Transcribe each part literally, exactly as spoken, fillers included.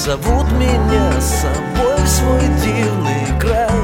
зовут меня с собой в свой дивный край,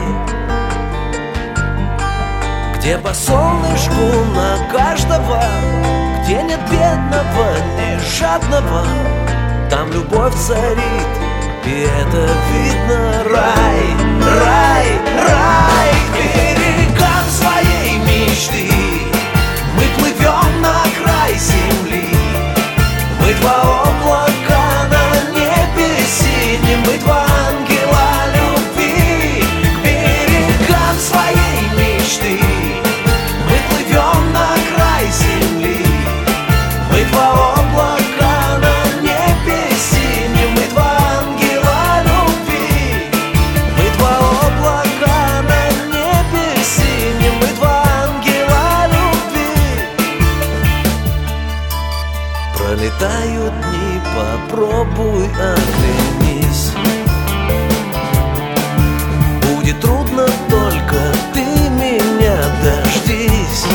где по солнышку на каждого, где нет бедного, ни жадного. Там любовь царит, и это видно. Рай, рай, рай. К берегам своей мечты мы плывем на край земли. Мы два облака на небе синем, мы два ангела любви. К берегам своей мечты мы плывем на край земли. Мы два облака на небе синем, мы два ангела любви. Мы два облака на небе синем, мы два ангела любви. Пролетают дни, попробуй оглянись. Будет трудно, только ты меня дождись.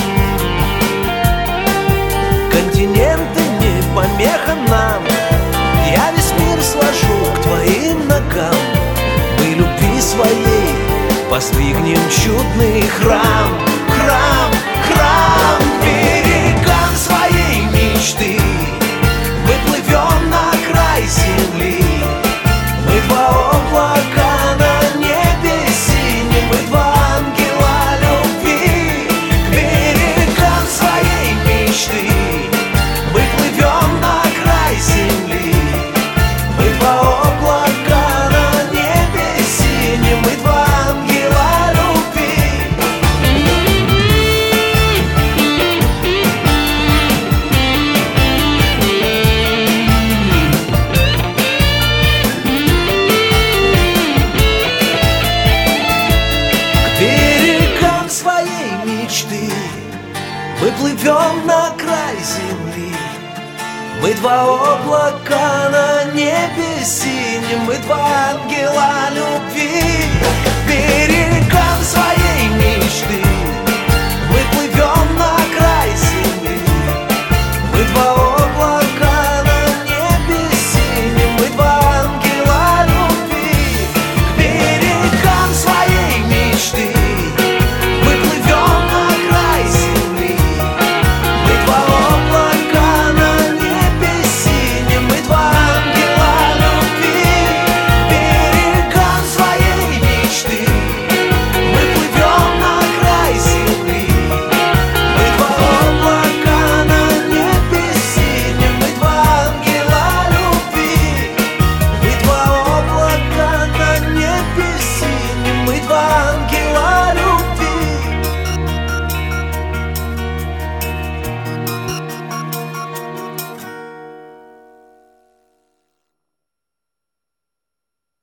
Континенты не помеха нам, я весь мир сложу к твоим ногам. Мы любви своей воздвигнем чудный храм. Храм, храм. К берегам своей мечты мы плывем на край земли. Мы два облака на небе синем, мы два ангела любви. К берегам своей мечты мы плывем на край земли. Мы два облака на небе синем, мы два ангела любви. К берегам своей мечты мы плывем на край земли. Мы два облака на небе синем, мы два ангела любви. К берегам своей мечты мы плывем на край земли. Мы два